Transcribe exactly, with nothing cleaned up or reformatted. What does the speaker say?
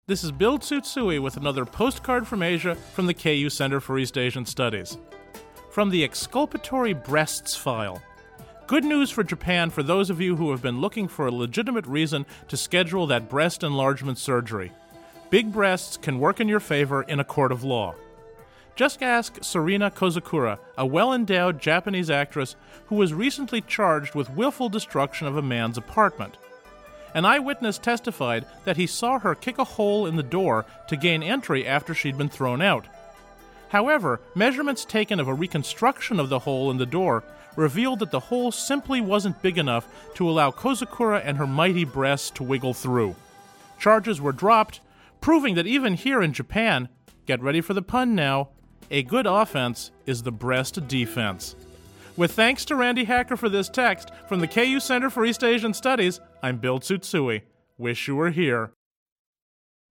This is Bill Tsutsui with another postcard from Asia from the K U Center for East Asian Studies. From the Exculpatory Breasts File. Good news for Japan for those of you who have been looking for a legitimate reason to schedule that breast enlargement surgery. Big breasts can work in your favor in a court of law. Just ask Sarina Kozakura, a well-endowed Japanese actress who was recently charged with willful destruction of a man's apartment. An eyewitness testified that he saw her kick a hole in the door to gain entry after she'd been thrown out. However, measurements taken of a reconstruction of the hole in the door revealed that the hole simply wasn't big enough to allow Kozakura and her mighty breasts to wiggle through. Charges were dropped, proving that even here in Japan, get ready for the pun now, a good offense is the breast defense. With thanks to Randy Hacker for this text, from the K U Center for East Asian Studies, I'm Bill Tsutsui. Wish you were here.